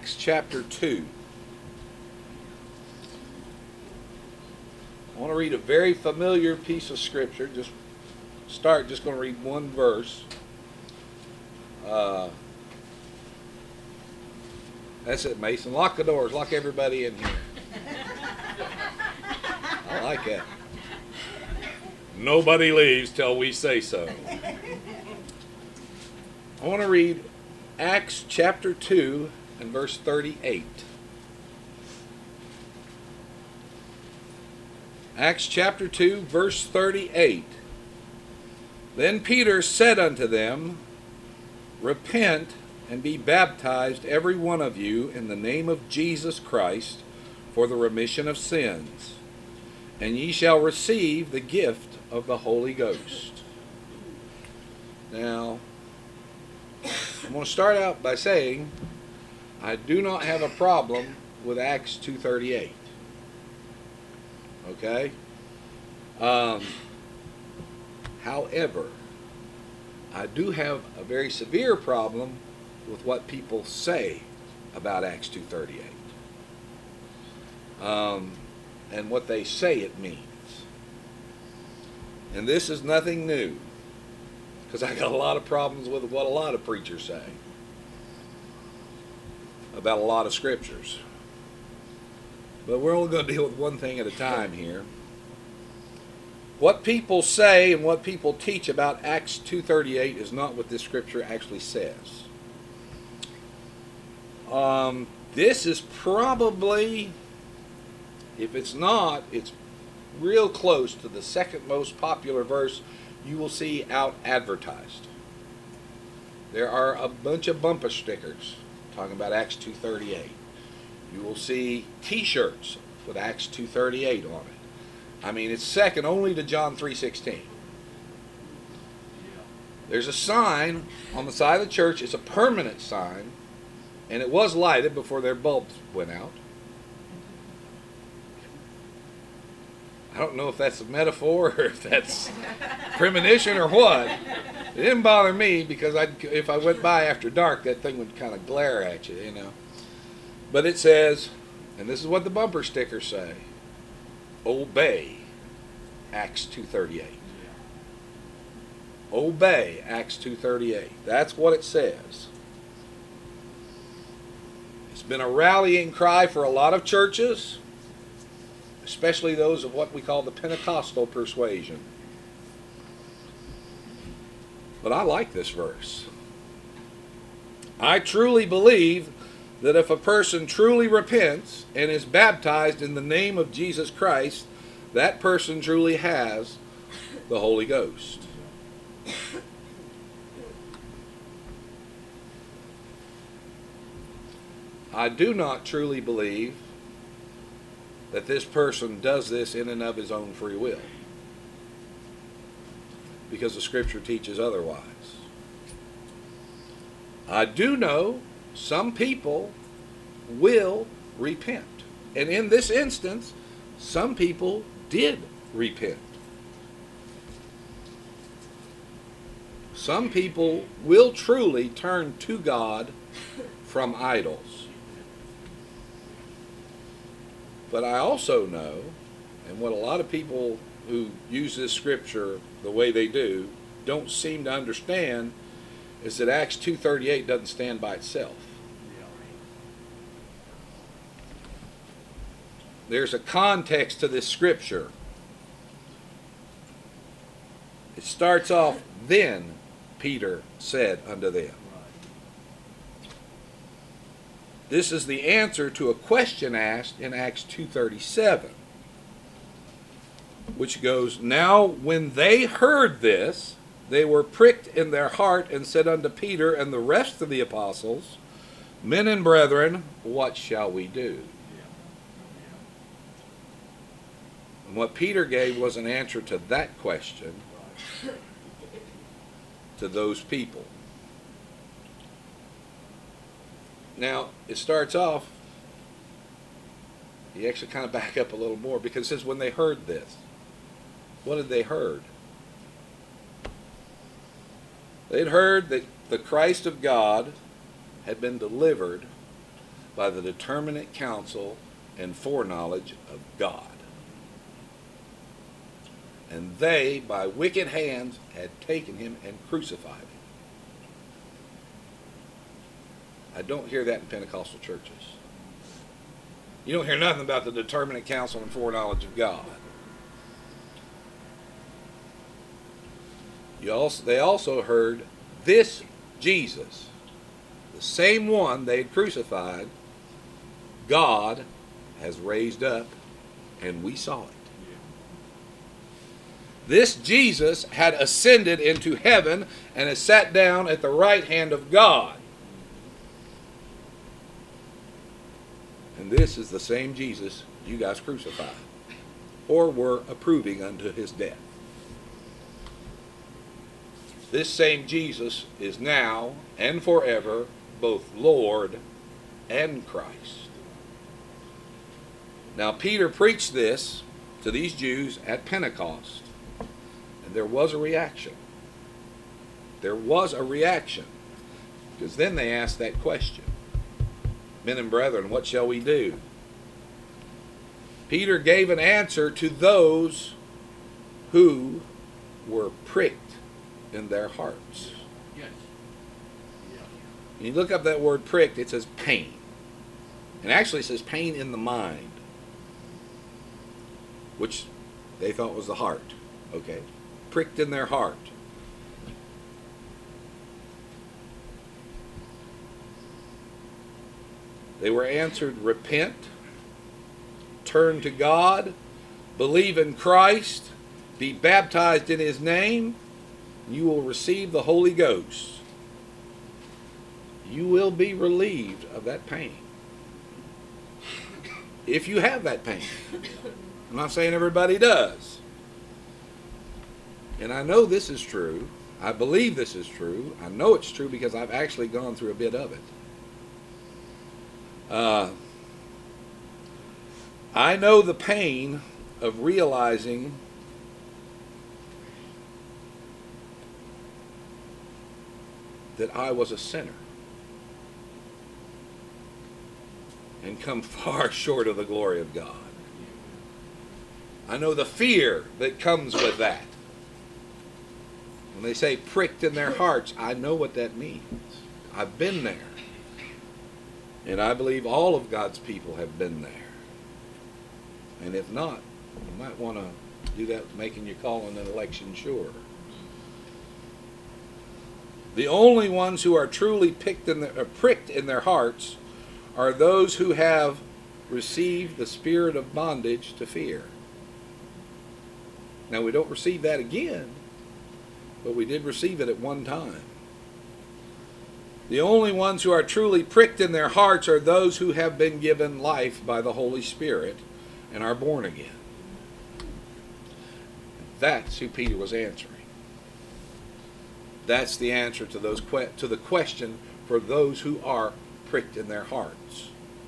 Acts chapter 2. I want to read a very familiar piece of scripture. Just going to read one verse. That's it, Mason. Lock the doors. Lock everybody in here. I like that. Nobody leaves till we say so. I want to read Acts chapter 2 and verse 38. Acts chapter 2, verse 38. Then Peter said unto them, Repent and be baptized every one of you in the name of Jesus Christ for the remission of sins, and ye shall receive the gift of the Holy Ghost. Now, I'm going to start out by saying I do not have a problem with Acts 2:38. Okay? However, I do have a very severe problem with what people say about Acts 2:38 and what they say it means. And this is nothing new, because I got a lot of problems with what a lot of preachers say about a lot of scriptures. But we're only going to deal with one thing at a time here. What people say and what people teach about Acts 2:38 is not what this scripture actually says. This is probably, if it's not, it's real close to the second most popular verse you will see out advertised. There are a bunch of bumper stickers talking about Acts 2:38. You will see t-shirts with Acts 2:38 on it. I mean, it's second only to John 3:16. There's a sign on the side of the church. It's a permanent sign, and it was lighted before their bulbs went out. I don't know if that's a metaphor or if that's premonition or what. It didn't bother me, because if I went by after dark, that thing would kind of glare at you, you know. But it says, and this is what the bumper stickers say, obey Acts 2:38. Obey Acts 2:38. That's what it says. It's been a rallying cry for a lot of churches, especially those of what we call the Pentecostal persuasion. But I like this verse. I truly believe that if a person truly repents and is baptized in the name of Jesus Christ, that person truly has the Holy Ghost. I do not truly believe that this person does this in and of his own free will, because the scripture teaches otherwise. I do know some people will repent. And in this instance, some people did repent. Some people will truly turn to God from idols. But I also know, and what a lot of people who use this scripture the way they do don't seem to understand, is that Acts 2:38 doesn't stand by itself. There's a context to this scripture. It starts off, then Peter said unto them. This is the answer to a question asked in Acts 2:37, which goes, Now when they heard this, they were pricked in their heart, and said unto Peter and the rest of the apostles, Men and brethren, what shall we do? And what Peter gave was an answer to that question to those people. Now, it starts off, you actually kind of back up a little more, because it says when they heard this. What had they heard? They'd heard that the Christ of God had been delivered by the determinate counsel and foreknowledge of God. And they, by wicked hands, had taken him and crucified him. I don't hear that in Pentecostal churches. You don't hear nothing about the determinate counsel and foreknowledge of God. They also heard this Jesus, the same one they had crucified, God has raised up, and we saw it. This Jesus had ascended into heaven and has sat down at the right hand of God. And this is the same Jesus you guys crucified, or were approving unto his death. This same Jesus is now and forever both Lord and Christ. Now Peter preached this to these Jews at Pentecost, and there was a reaction. There was a reaction, because then they asked that question. Men and brethren, what shall we do? Peter gave an answer to those who were pricked in their hearts. Yes. When you look up that word pricked, it says pain. And actually it says pain in the mind, which they thought was the heart. Okay. Pricked in their heart. They were answered, repent, turn to God, believe in Christ, be baptized in his name, and you will receive the Holy Ghost. You will be relieved of that pain. If you have that pain. I'm not saying everybody does. And I know this is true. I believe this is true. I know it's true because I've actually gone through a bit of it. I know the pain of realizing that I was a sinner and come far short of the glory of God. I know the fear that comes with that. When they say pricked in their hearts, I know what that means. I've been there. And I believe all of God's people have been there. And if not, you might want to do that, making your call in an election sure. The only ones who are truly pricked in their hearts are those who have received the spirit of bondage to fear. Now, we don't receive that again, but we did receive it at one time. The only ones who are truly pricked in their hearts are those who have been given life by the Holy Spirit and are born again. That's who Peter was answering. That's the answer to the question for those who are pricked in their hearts.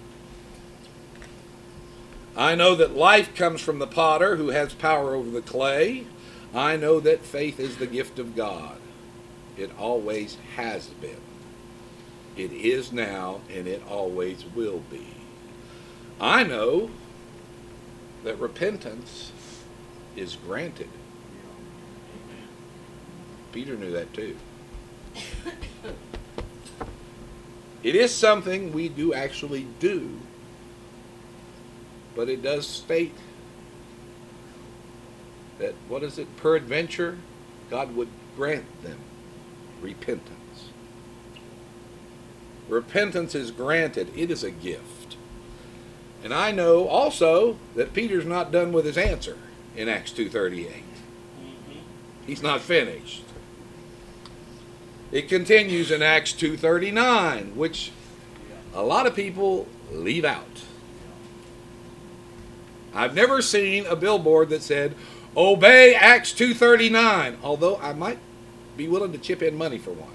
I know that life comes from the potter who has power over the clay. I know that faith is the gift of God. It always has been. It is now, and it always will be. I know that repentance is granted. Peter knew that too. It is something we do actually do, but it does state that, what is it, peradventure, God would grant them repentance. Repentance is granted. It is a gift. And I know also that Peter's not done with his answer in Acts 2:38. He's not finished. It continues in Acts 2:39, which a lot of people leave out. I've never seen a billboard that said, obey Acts 2:39, although I might be willing to chip in money for one,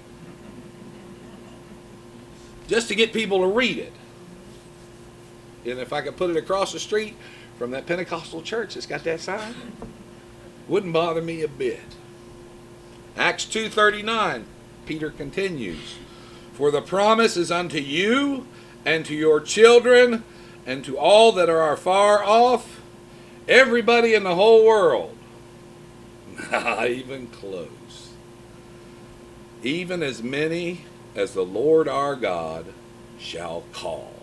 just to get people to read it. And if I could put it across the street from that Pentecostal church that's got that sign, wouldn't bother me a bit. Acts 2:39, Peter continues, for the promise is unto you and to your children, and to all that are far off, everybody in the whole world, not even close, even as many as the Lord our God shall call.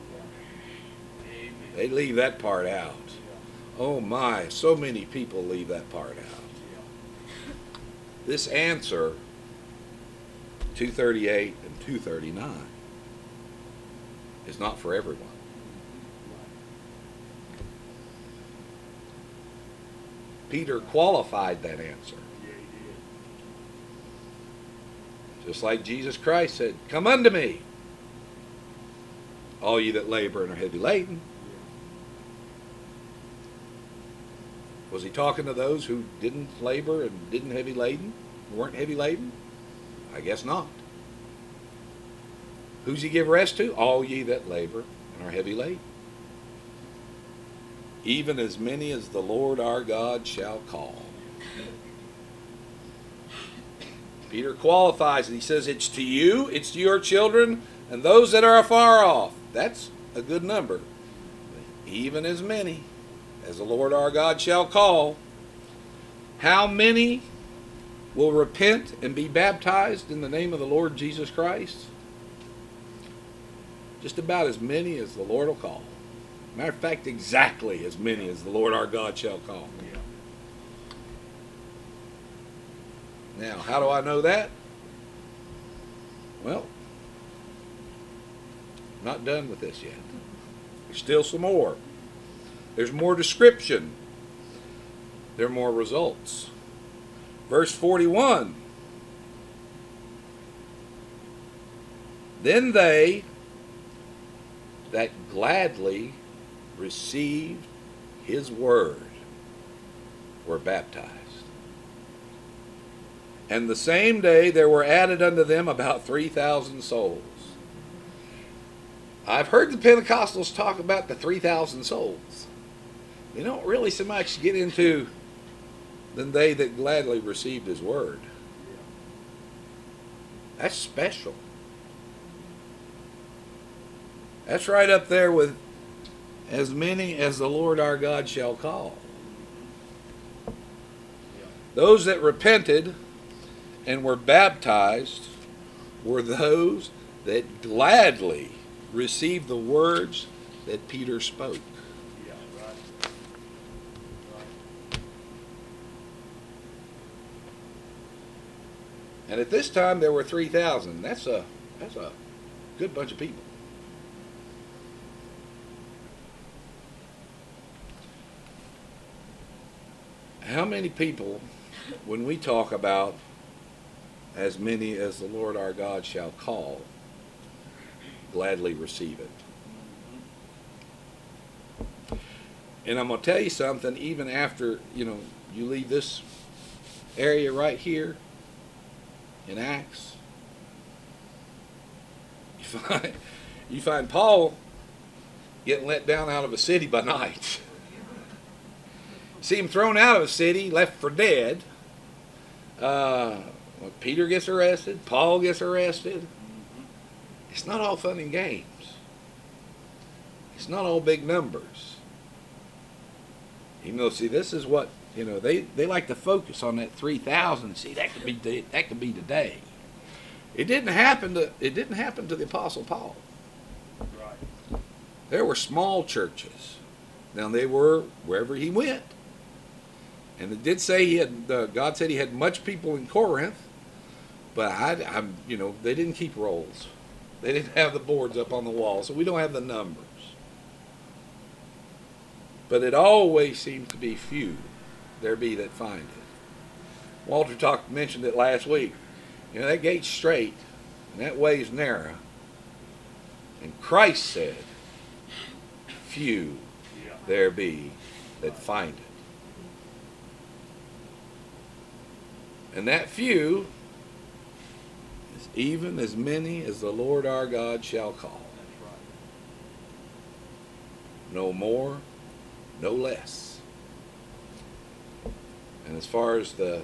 They leave that part out. Oh my, so many people leave that part out. This answer, 238 and 239, is not for everyone. Peter qualified that answer. Just like Jesus Christ said, "Come unto me, all ye that labor and are heavy laden." Was he talking to those who didn't labor and didn't heavy laden, weren't heavy laden? I guess not. Who's he give rest to? All ye that labor and are heavy laden. Even as many as the Lord our God shall call. Peter qualifies it. He says it's to you, it's to your children, and those that are afar off. That's a good number. Even as many as the Lord our God shall call. How many will repent and be baptized in the name of the Lord Jesus Christ? Just about as many as the Lord will call. Matter of fact, exactly as many as the Lord our God shall call. Now, how do I know that? Well, I'm not done with this yet. There's still some more. There's more description. There are more results. Verse 41. Then they that gladly received his word were baptized. And the same day there were added unto them about 3,000 souls. I've heard the Pentecostals talk about the 3,000 souls. They don't really so much get into than they that gladly received his word. That's special. That's right up there with as many as the Lord our God shall call. Those that repented and were baptized were those that gladly received the words that Peter spoke. And at this time there were 3,000. That's a good bunch of people. How many people, when we talk about as many as the Lord our God shall call, gladly receive it? And I'm going to tell you something, even after, you leave this area right here in Acts, you find Paul getting let down out of a city by night. See him thrown out of a city, left for dead. Peter gets arrested. Paul gets arrested. It's not all fun and games. It's not all big numbers. See, this is what, they like to focus on that 3,000. See, that could be today. It didn't happen to the Apostle Paul. Right. There were small churches. Now they were wherever he went. And it did say God said he had much people in Corinth, but they didn't keep rolls. They didn't have the boards up on the wall, so we don't have the numbers. But it always seems to be few there be that find it. Walter mentioned it last week. That gate's straight, and that way's narrow. And Christ said, few there be that find it. And that few is even as many as the Lord our God shall call. No more, no less. And as far as the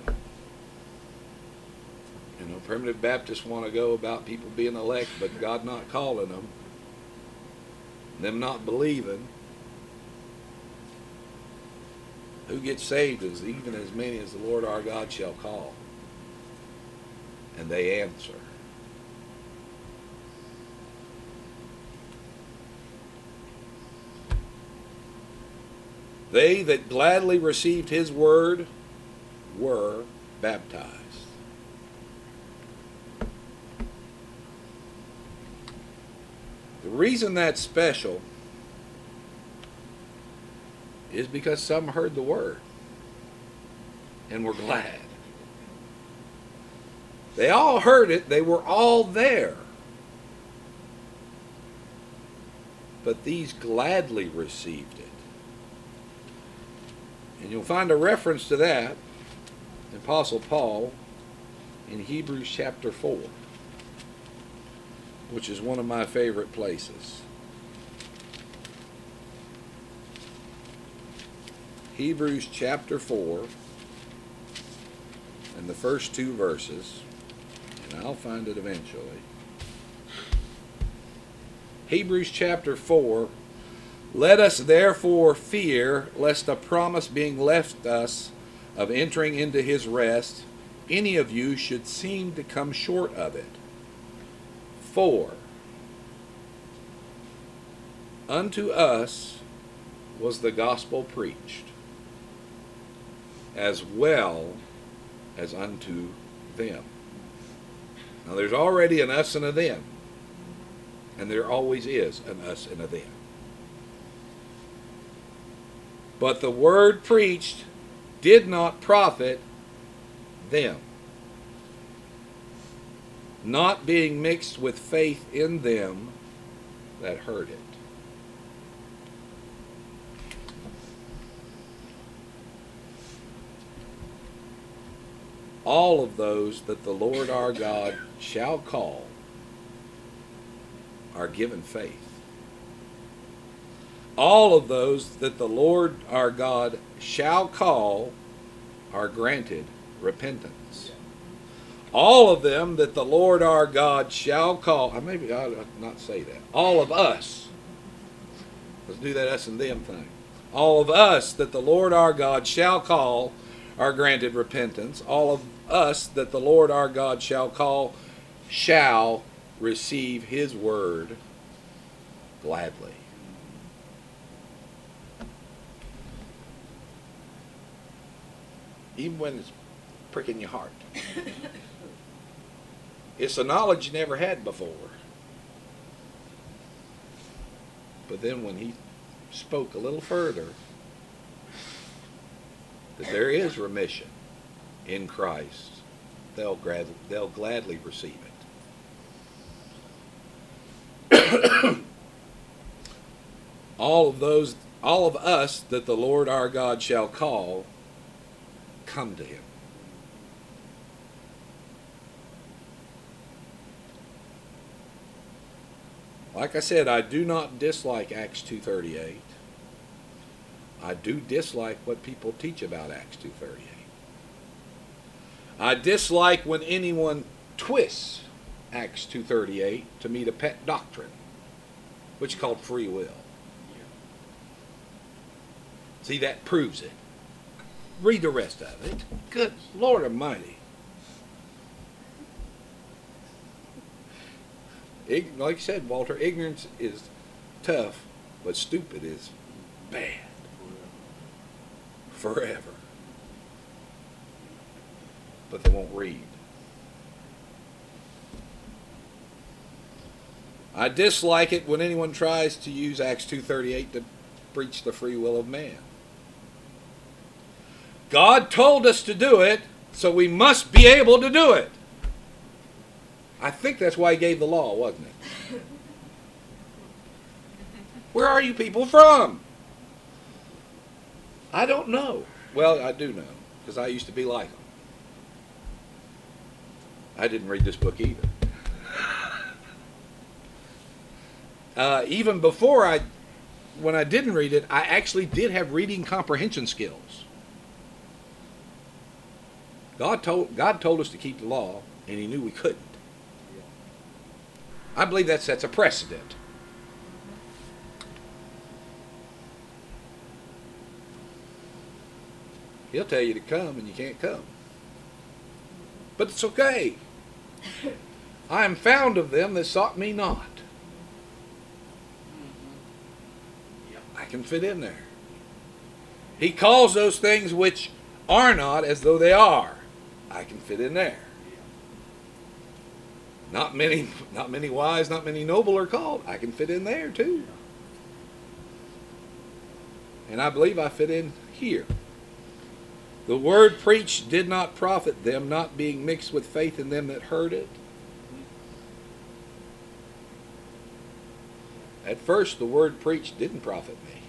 primitive Baptists want to go about people being elect but God not calling them, them not believing. Who gets saved is even as many as the Lord our God shall call. And they answer. They that gladly received his word were baptized. The reason that's special is because some heard the word and were glad. They all heard it. They were all there. But these gladly received it. And you'll find a reference to that in Apostle Paul in Hebrews chapter 4, which is one of my favorite places. Hebrews chapter 4 and the first two verses, and I'll find it eventually. Hebrews chapter 4, let us therefore fear, lest a promise being left us of entering into his rest, any of you should seem to come short of it. For unto us was the gospel preached, as well as unto them. Now there's already an us and a them, and there always is an us and a them. But the word preached did not profit them, not being mixed with faith in them that heard it. All of those that the Lord our God shall call are given faith. All of those that the Lord our God shall call are granted repentance. All of them that the Lord our God shall call, maybe I ought not say that. All of us. Let's do that us and them thing. All of us that the Lord our God shall call are granted repentance. All of us that the Lord our God shall call shall receive his word gladly. Even when it's pricking your heart. It's a knowledge you never had before. But then when he spoke a little further, that there is remission in Christ, they'll gladly receive it. All of us that the Lord our God shall call, come to him. Like I said, I do not dislike Acts 2:38. I do dislike what people teach about Acts 2:38. I dislike when anyone twists Acts 2:38 to meet a pet doctrine, which is called free will. See, that proves it. Read the rest of it. Good Lord Almighty. Like you said, Walter, ignorance is tough, but stupid is bad. Forever. But they won't read. I dislike it when anyone tries to use Acts 2:38 to preach the free will of man. God told us to do it, so we must be able to do it. I think that's why he gave the law, wasn't it? Where are you people from? I don't know. Well, I do know, because I used to be like them. I didn't read this book either. Even before when I didn't read it, I actually did have reading comprehension skills. God told us to keep the law, and he knew we couldn't. I believe that sets a precedent. He'll tell you to come and you can't come. But it's okay. I am found of them that sought me not. I can fit in there. He calls those things which are not as though they are. I can fit in there. Not many wise, not many noble are called. I can fit in there too. And I believe I fit in here. The word preached did not profit them, not being mixed with faith in them that heard it. At first, the word preached didn't profit me.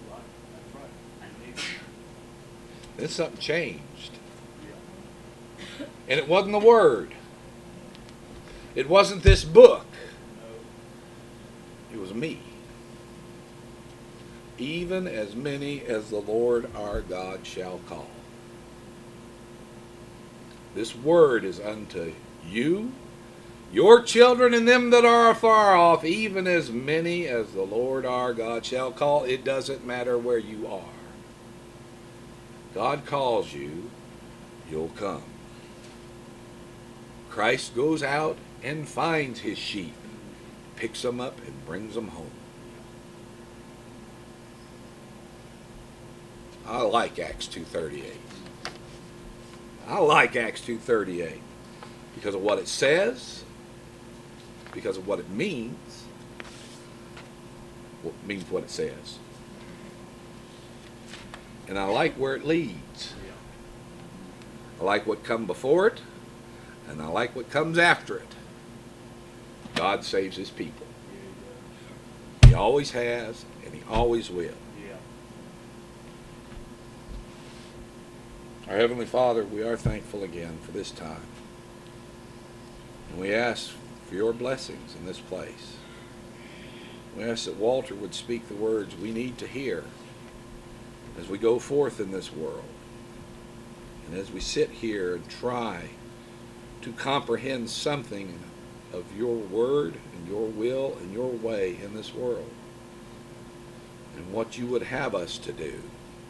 Then something changed. And it wasn't the word. It wasn't this book. It was me. Even as many as the Lord our God shall call. This word is unto you, your children, and them that are afar off, even as many as the Lord our God shall call. It doesn't matter where you are. God calls you, you'll come. Christ goes out and finds his sheep, picks them up and brings them home. I like Acts 2:38. I like Acts 2:38 because of what it says, because of what it means. What means what it says. And I like where it leads. I like what comes before it, and I like what comes after it. God saves his people. He always has, and he always will. Our Heavenly Father, we are thankful again for this time. And we ask for your blessings in this place. We ask that Walter would speak the words we need to hear as we go forth in this world. And as we sit here and try to comprehend something of your word and your will and your way in this world. And what you would have us to do.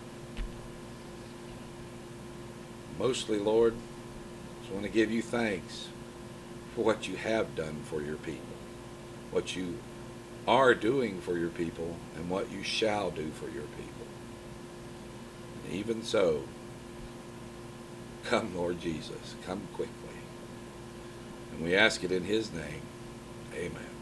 Mostly, Lord, I just want to give you thanks for what you have done for your people, what you are doing for your people, and what you shall do for your people. And even so, come, Lord Jesus, come quickly. And we ask it in his name. Amen.